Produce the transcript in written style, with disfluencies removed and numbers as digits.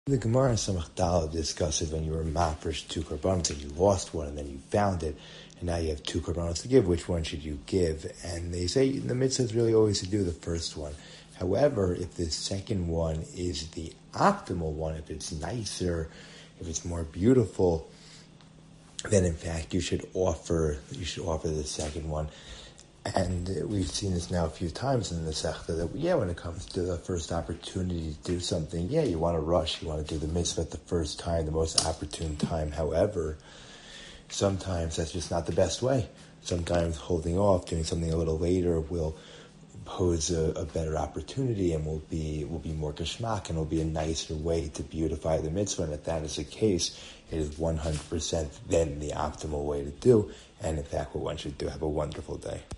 The Gemara in Samach Daled discusses when you were mafresh two korbanos and you lost one and then you found it, and now you have two korbanos to give. Which one should you give? And they say the mitzvah is really always to do the first one. However, if the second one is the optimal one, if it's nicer, if it's more beautiful, then in fact you should offer the second one. And we've seen this now a few times in the Sechta that, when it comes to the first opportunity to do something, you want to rush, you want to do the mitzvah at the first time, the most opportune time. However, sometimes that's just not the best way. Sometimes holding off, doing something a little later will pose a better opportunity and will be more geschmack and will be a nicer way to beautify the mitzvah. And if that is the case, it is 100% then the optimal way to do. And in fact, what one should do. Have a wonderful day.